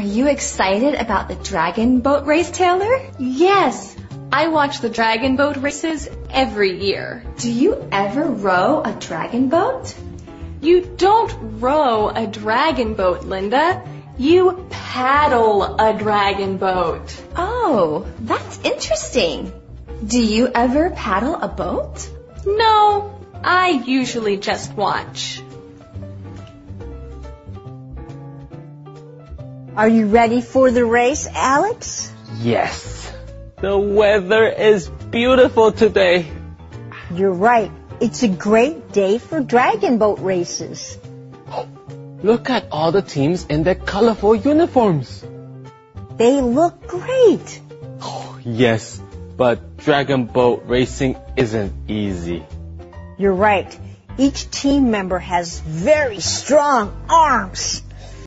Are you excited about the dragon boat race, Taylor? Yes, I watch the dragon boat races every year. Do you ever row a dragon boat? You don't row a dragon boat, Linda. You paddle a dragon boat. Oh, that's interesting. Do you ever paddle a boat? No, I usually just watch. Are you ready for the race, Alex? Yes. The weather is beautiful today. You're right. It's a great day for dragon boat races. Oh, look at all the teams in their colorful uniforms. They look great. Oh, yes, but dragon boat racing isn't easy. You're right. Each team member has very strong arms.